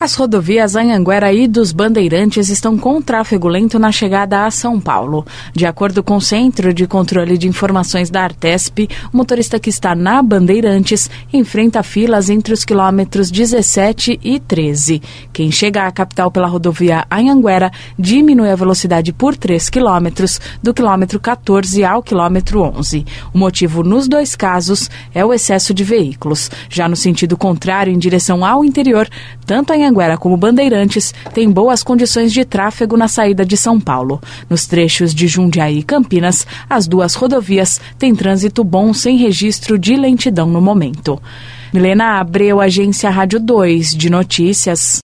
As rodovias Anhanguera e dos Bandeirantes estão com tráfego lento na chegada a São Paulo. De acordo com o Centro de Controle de Informações da Artesp, o motorista que está na Bandeirantes enfrenta filas entre os quilômetros 17 e 13. Quem chega à capital pela rodovia Anhanguera diminui a velocidade por 3 quilômetros, do quilômetro 14 ao quilômetro 11. O motivo nos dois casos é o excesso de veículos. Já no sentido contrário, em direção ao interior, tanto a Anhanguera como Bandeirantes têm boas condições de tráfego na saída de São Paulo. Nos trechos de Jundiaí e Campinas, as duas rodovias têm trânsito bom sem registro de lentidão no momento. Milena Abreu, Agência Rádio 2 de Notícias.